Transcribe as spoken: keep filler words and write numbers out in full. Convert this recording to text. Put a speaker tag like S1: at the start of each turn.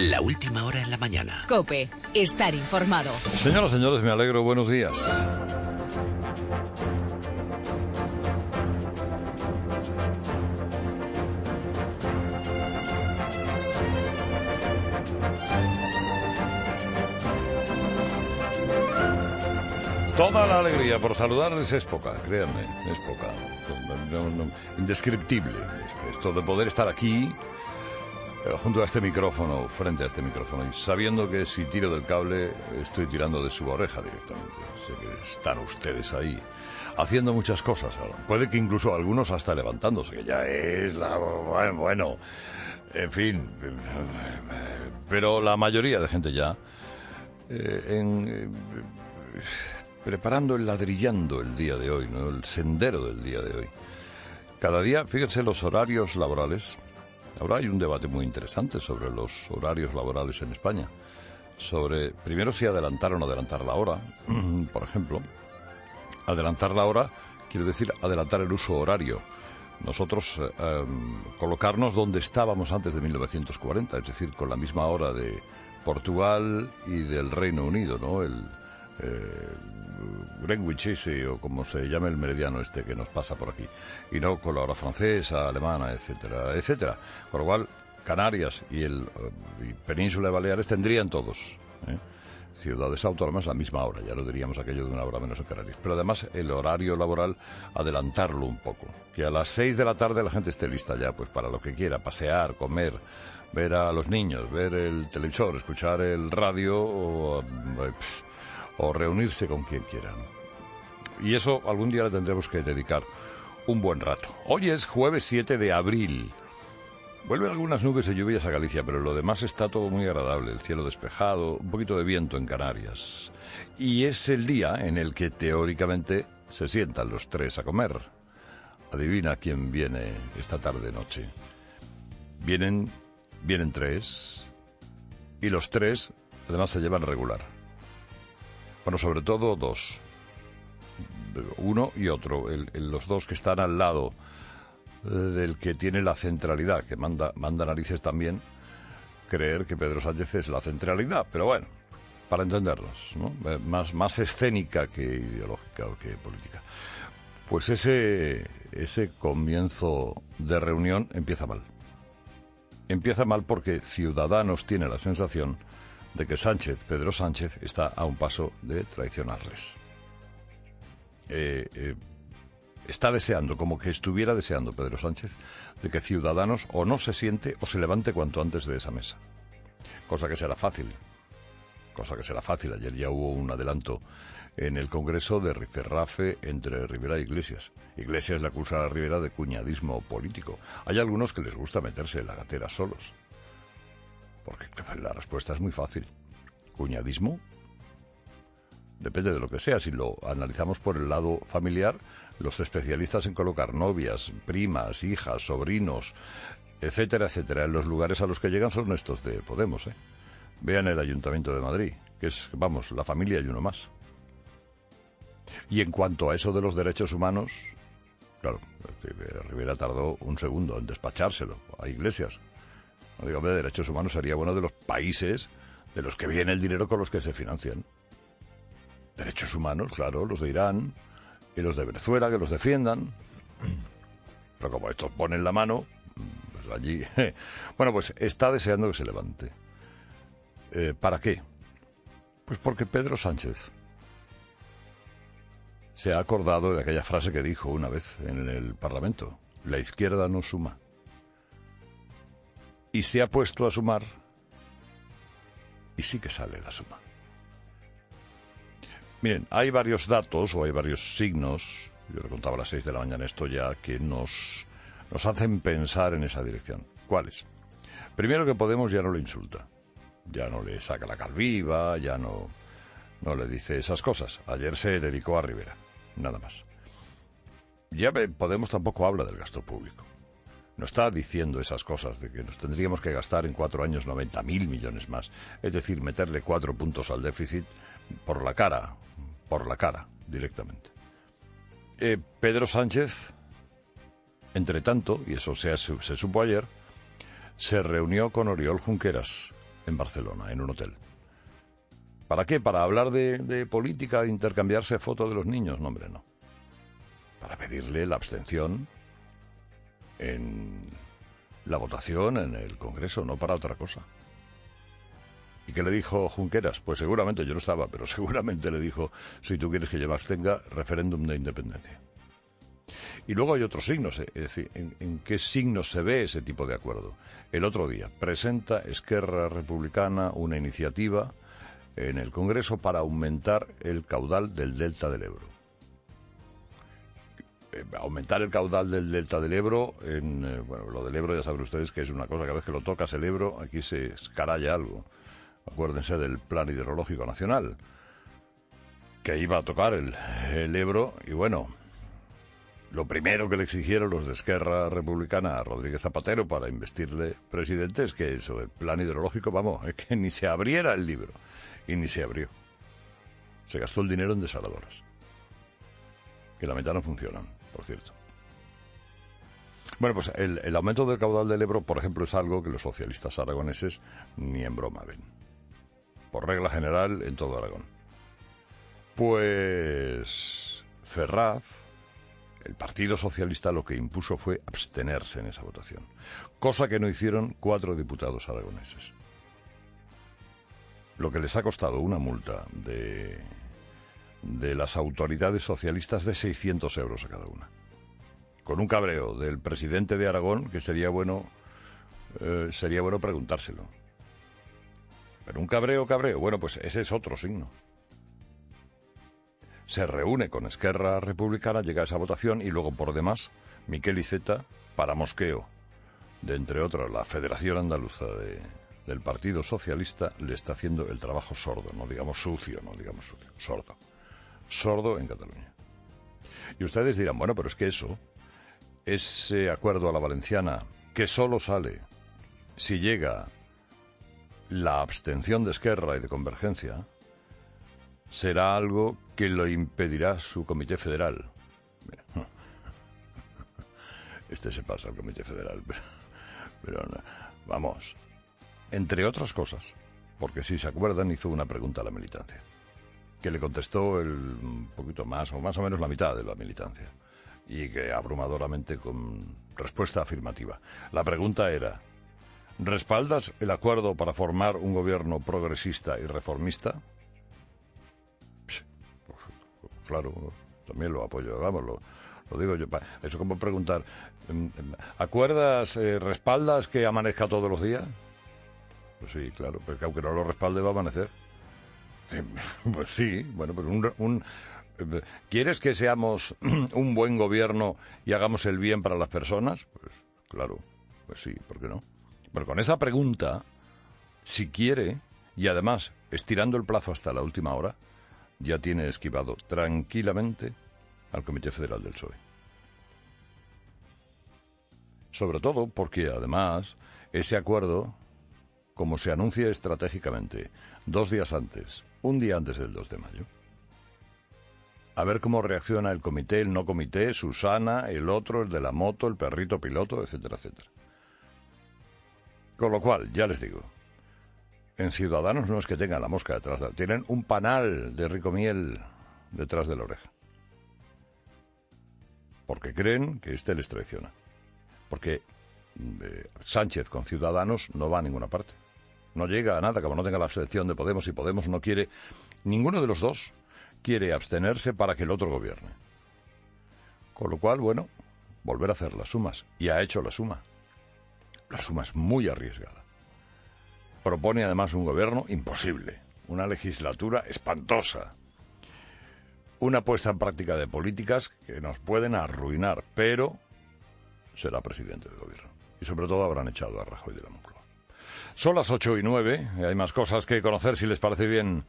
S1: La última hora en la mañana.
S2: COPE. Estar informado.
S3: Señoras y señores, me alegro. Buenos días. Toda la alegría por saludarles es poca, créanme, es poca. No, no, indescriptible. Esto de poder estar aquí, eh, junto a este micrófono, frente a este micrófono, y sabiendo que si tiro del cable, estoy tirando de su oreja directamente. Sé que están ustedes ahí, haciendo muchas cosas. Puede que incluso algunos hasta levantándose, que ya es la... Bueno, en fin. Pero la mayoría de gente ya... Eh, en... Eh, preparando el ladrillando el día de hoy, ¿no? El sendero del día de hoy. Cada día, fíjense los horarios laborales. Ahora hay un debate muy interesante sobre los horarios laborales en España. Sobre, primero, si adelantar o no adelantar la hora, por ejemplo. Adelantar la hora quiere decir adelantar el uso horario. Nosotros eh, colocarnos donde estábamos antes de mil novecientos cuarenta, es decir, con la misma hora de Portugal y del Reino Unido, ¿no? El eh, Greenwich ese, o como se llama el meridiano este que nos pasa por aquí, y no con la hora francesa, alemana, etcétera, etcétera. Con lo cual, Canarias y el y Península de Baleares tendrían todos, ¿eh? ciudades autónomas, la misma hora, ya lo diríamos aquello de una hora menos en Canarias. Pero además, el horario laboral, adelantarlo un poco, que a las seis de la tarde la gente esté lista ya, pues para lo que quiera, pasear, comer, ver a los niños, ver el televisor, escuchar el radio o... Pff, o reunirse con quien quiera, ¿no? Y eso algún día le tendremos que dedicar un buen rato. Hoy es jueves siete de abril. Vuelven algunas nubes y lluvias a Galicia, pero lo demás está todo muy agradable. El cielo despejado, un poquito de viento en Canarias. Y es el día en el que teóricamente se sientan los tres a comer. Adivina quién viene esta tarde-noche. Vienen, vienen tres, y los tres además se llevan regular. Bueno, sobre todo dos. Uno y otro. El, el, los dos que están al lado eh, del que tiene la centralidad, que manda, manda narices también creer que Pedro Sánchez es la centralidad. Pero bueno, para entendernos, ¿no? Eh, más, más escénica que ideológica o que política. Pues ese, ese comienzo de reunión empieza mal. Empieza mal porque Ciudadanos tiene la sensación de que Sánchez, Pedro Sánchez, está a un paso de traicionarles. Eh, eh, está deseando, como que estuviera deseando Pedro Sánchez, de que Ciudadanos o no se siente o se levante cuanto antes de esa mesa. Cosa que será fácil. Cosa que será fácil. Ayer ya hubo un adelanto en el Congreso de rifirrafe entre Rivera e Iglesias. Iglesias le acusa a Rivera de cuñadismo político. Hay algunos que les gusta meterse en la gatera solos. Porque la respuesta es muy fácil. ¿Cuñadismo? Depende de lo que sea. Si lo analizamos por el lado familiar, los especialistas en colocar novias, primas, hijas, sobrinos, etcétera, etcétera, en los lugares a los que llegan son estos de Podemos, ¿eh? Vean el Ayuntamiento de Madrid, que es, vamos, la familia y uno más. Y en cuanto a eso de los derechos humanos, claro, Rivera tardó un segundo en despachárselo a Iglesias. No digo, hombre, derechos humanos sería uno de los países de los que viene el dinero con los que se financian. Derechos humanos, claro, los de Irán y los de Venezuela, que los defiendan. Pero como estos ponen la mano, pues allí... Bueno, pues está deseando que se levante. Eh, ¿Para qué? Pues porque Pedro Sánchez se ha acordado de aquella frase que dijo una vez en el Parlamento. La izquierda no suma. Y se ha puesto a sumar, y sí que sale la suma. Miren, hay varios datos o hay varios signos, yo le contaba a las seis de la mañana esto ya, que nos, nos hacen pensar en esa dirección. ¿Cuáles? Primero, que Podemos ya no le insulta, ya no le saca la calviva, ya no, no le dice esas cosas. Ayer se dedicó a Rivera, nada más. Ya Podemos tampoco habla del gasto público. No está diciendo esas cosas de que nos tendríamos que gastar en cuatro años noventa mil millones más. Es decir, meterle cuatro puntos al déficit por la cara, por la cara, directamente. Eh, Pedro Sánchez, entre tanto, y eso se, se supo ayer, se reunió con Oriol Junqueras en Barcelona, en un hotel. ¿Para qué? ¿Para hablar de, de política, de intercambiarse fotos de los niños? No, hombre, no. Para pedirle la abstención en la votación en el Congreso, no para otra cosa. ¿Y qué le dijo Junqueras? Pues seguramente, yo no estaba, pero seguramente le dijo, si tú quieres que yo me abstenga, referéndum de independencia. Y luego hay otros signos, es decir, ¿en, en qué signos se ve ese tipo de acuerdo? El otro día presenta Esquerra Republicana una iniciativa en el Congreso para aumentar el caudal del Delta del Ebro. Eh, aumentar el caudal del Delta del Ebro, en, eh, bueno, lo del Ebro ya saben ustedes que es una cosa, cada vez que lo tocas el Ebro, aquí se escaralla algo. Acuérdense del Plan Hidrológico Nacional, que iba a tocar el, el Ebro, y bueno, lo primero que le exigieron los de Esquerra Republicana a Rodríguez Zapatero para investirle presidente es que eso del Plan Hidrológico, vamos, es que ni se abriera el libro, y ni se abrió. Se gastó el dinero en desaladoras, que la mitad no funcionan, por cierto. Bueno, pues el, el aumento del caudal del Ebro, por ejemplo, es algo que los socialistas aragoneses ni en broma ven. Por regla general, en todo Aragón. Pues Ferraz, el Partido Socialista, lo que impuso fue abstenerse en esa votación, cosa que no hicieron cuatro diputados aragoneses. Lo que les ha costado una multa de, de las autoridades socialistas de seiscientos euros a cada una. Con un cabreo del presidente de Aragón, que sería bueno, eh, sería bueno preguntárselo. Pero un cabreo, cabreo, bueno, pues ese es otro signo. Se reúne con Esquerra Republicana, llega a esa votación y luego, por demás, Miquel Iceta, para mosqueo de, entre otras, la Federación Andaluza de, del Partido Socialista, le está haciendo el trabajo sordo, no digamos sucio, no digamos sucio, sordo. Sordo en Cataluña. Y ustedes dirán, bueno, pero es que eso, ese acuerdo a la valenciana, que solo sale si llega la abstención de Esquerra y de Convergencia, será algo que lo impedirá su Comité Federal. Este se pasa al Comité Federal, pero, pero no, vamos, entre otras cosas, porque si se acuerdan hizo una pregunta a la militancia, que le contestó el, un poquito más, o más o menos la mitad de la militancia, y que abrumadoramente con respuesta afirmativa. La pregunta era, ¿respaldas el acuerdo para formar un gobierno progresista y reformista? Pues, claro, también lo apoyo, vamos, lo, lo digo yo. Eso es como preguntar, ¿acuerdas, eh, respaldas que amanezca todos los días? Pues sí, claro, porque aunque no lo respalde va a amanecer. Sí, pues sí, bueno, pues un, un ¿quieres que seamos un buen gobierno y hagamos el bien para las personas? Pues claro, pues sí, ¿por qué no? Pero con esa pregunta, si quiere, y además estirando el plazo hasta la última hora, ya tiene esquivado tranquilamente al Comité Federal del P S O E. Sobre todo porque, además, ese acuerdo, como se anuncia estratégicamente, dos días antes, un día antes del dos de mayo, a ver cómo reacciona el comité, el no comité, Susana, el otro, el de la moto, el perrito piloto, etcétera, etcétera. Con lo cual, ya les digo, en Ciudadanos no es que tengan la mosca detrás de la... Tienen un panal de rico miel detrás de la oreja. Porque creen que este les traiciona. Porque eh, Sánchez con Ciudadanos no va a ninguna parte. No llega a nada, como no tenga la abstención de Podemos, y Podemos no quiere... Ninguno de los dos quiere abstenerse para que el otro gobierne. Con lo cual, bueno, volver a hacer las sumas. Y ha hecho la suma. La suma es muy arriesgada. Propone además un gobierno imposible, una legislatura espantosa, una puesta en práctica de políticas que nos pueden arruinar, pero será presidente del gobierno. Y sobre todo habrán echado a Rajoy de la Moncloa. Son las ocho y nueve, y hay más cosas que conocer si les parece bien.